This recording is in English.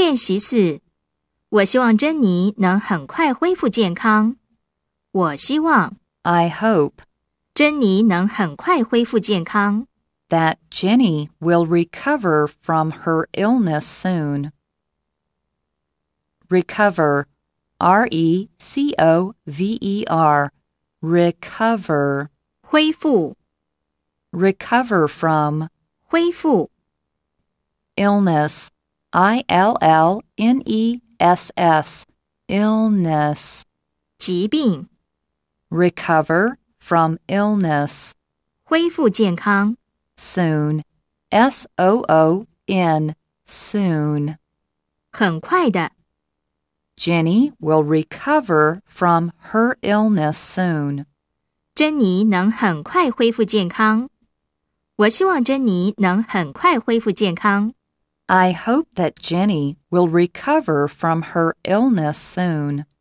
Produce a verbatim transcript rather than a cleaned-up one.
练习四，我希望珍妮能很快恢复健康。我希望 I hope 珍妮能很快恢复健康。 that Jenny will recover from her illness soon. Recover, R E C O V E R, recover. 恢复 Recover from 恢复 illness, I L L N E S S, illness. 疾病 Recover from illness. 恢复健康 Soon, S O O N, soon. 很快的 Jenny will recover from her illness soon. 珍妮能很快恢复健康。我希望珍妮能很快恢复健康。 I hope that Jenny will recover from her illness soon.